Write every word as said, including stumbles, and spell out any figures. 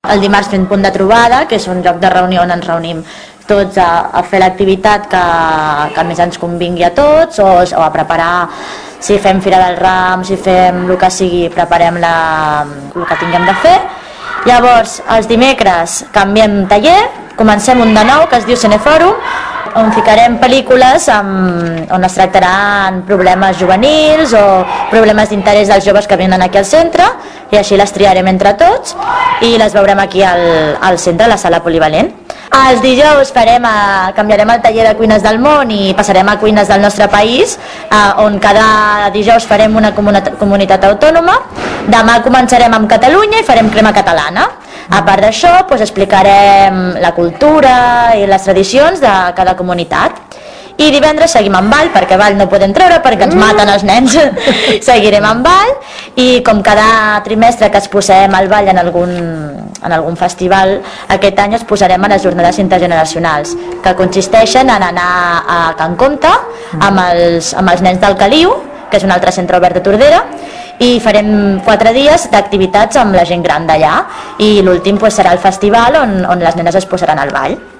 El dimarts fem punt de trobada, que és un lloc de reunió on ens reunim tots a, a fer l'activitat que, que més ens convingui a tots, o, o a preparar, si fem Fira del Ram, si fem el que sigui, preparem la, el que tinguem de fer. Llavors, els dimecres canviem taller, comencem un de nou que es diu Cinefòrum, on ficarem pel·lícules amb, on es tractaran problemes juvenils o problemes d'interès dels joves que venen aquí al centre, i així les triarem entre tots i les veurem aquí al, al centre, a la sala polivalent. Els dijous farem a, canviarem el taller de cuines del món i passarem a cuines del nostre país, eh, on cada dijous farem una comunitat, comunitat autònoma. Demà començarem amb Catalunya i farem crema catalana. A part d'això, doncs, explicarem la cultura i les tradicions de cada comunitat. I divendres seguim amb ball, perquè ball no podem treure perquè ens maten els nens. Seguirem amb ball i com cada trimestre que es posem al ball en algun, en algun festival, aquest any es posarem a les jornades intergeneracionals, que consisteixen en anar a Can Comte amb els, amb els nens del Caliu, que és un altre centre obert de Tordera, i farem quatre dies d'activitats amb la gent gran d'allà, i l'últim doncs, serà el festival on, on les nenes es posaran al ball.